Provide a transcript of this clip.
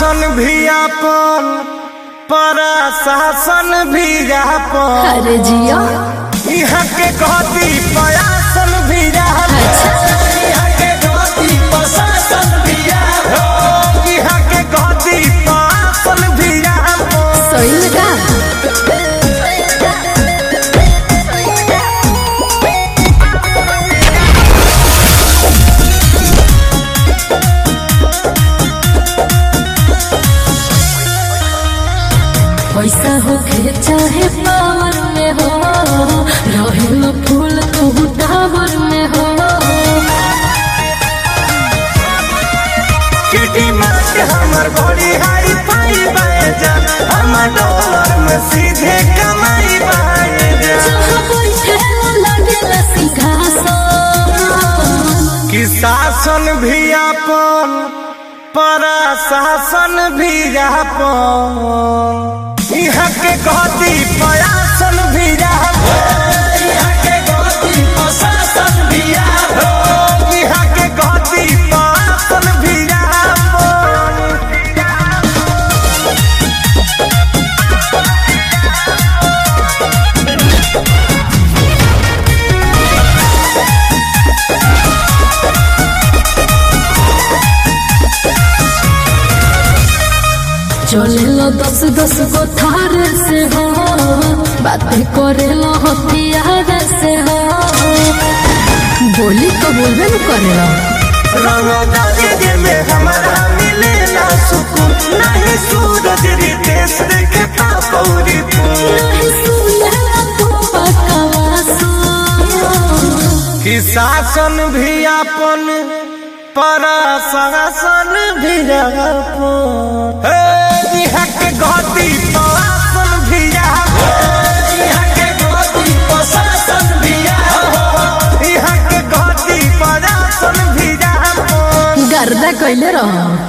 शासन भी आपन प्रशासन भी आपन। अरे जिया यहाँ के गति प्रशासन भी यहाँ के गति प्रशासन भी यहाँ के गति प्रशासन भी सही में का पैसा हो के चाहे पावर में हो रहेला फूल तो टावर में हो। किटी मार्ट हमर बड़ी हाई फाई बाजा हमर डॉलर में सीधे कमाई बाजा। जहाँ बैठेला लगेला सिंहासन कि शासन भी आपन प्रशासन भी आपन। यहाँ के गति प्रशासन भी यहाँ के गति प्रशासन भी यहाँ के गति प्रशासन भी चलेला 10-10 गो थार से हो बातें करेला हथियार से हो। बोली तो बोलबे न करेला रंगदारी में हमारा मिलेला सुकून। नहीं सूरज रितेश देखे पापौरी नहीं सुनेला तो बकवास। कि शासन भी आपन प्रशासन भी आपन। यहाँ के गति प्रशासन भी यहाँ के गति प्रशासन भी यहाँ के गति प्रशासन भी गर्दा कइले रह।